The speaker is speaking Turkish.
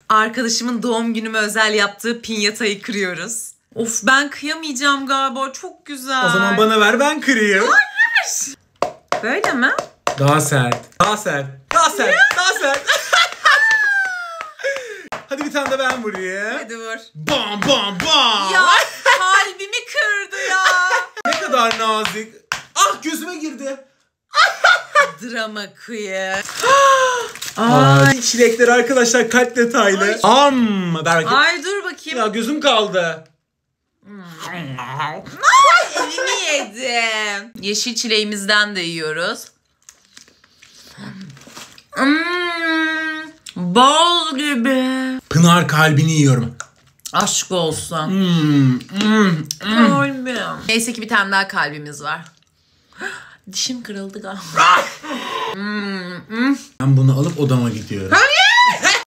Arkadaşımın doğum günüme özel yaptığı pinyatayı kırıyoruz. Of, ben kıyamayacağım galiba. Çok güzel. O zaman bana ver, ben kırayım. Hayır. Böyle mi? Daha sert. Daha sert. Daha sert. Daha sert. Hadi bir tane de ben vurayım. Hadi vur. Bam bam bam. Ya kalbimi kırdı ya. Ne kadar nazik. Ah, gözüme girdi. Drama queen. Ay, çilekler arkadaşlar, kalp detaylı. Ay. Belki. Ay dur bakayım. Ya gözüm kaldı. Elimi yedim. Yeşil çileğimizden de yiyoruz. Bal gibi. Pınar kalbini yiyorum. Aşk olsun. Kalbim. Neyse ki bir tane daha kalbimiz var. Dişim kırıldı galiba. Ben bunu alıp odama gidiyorum. Hayır.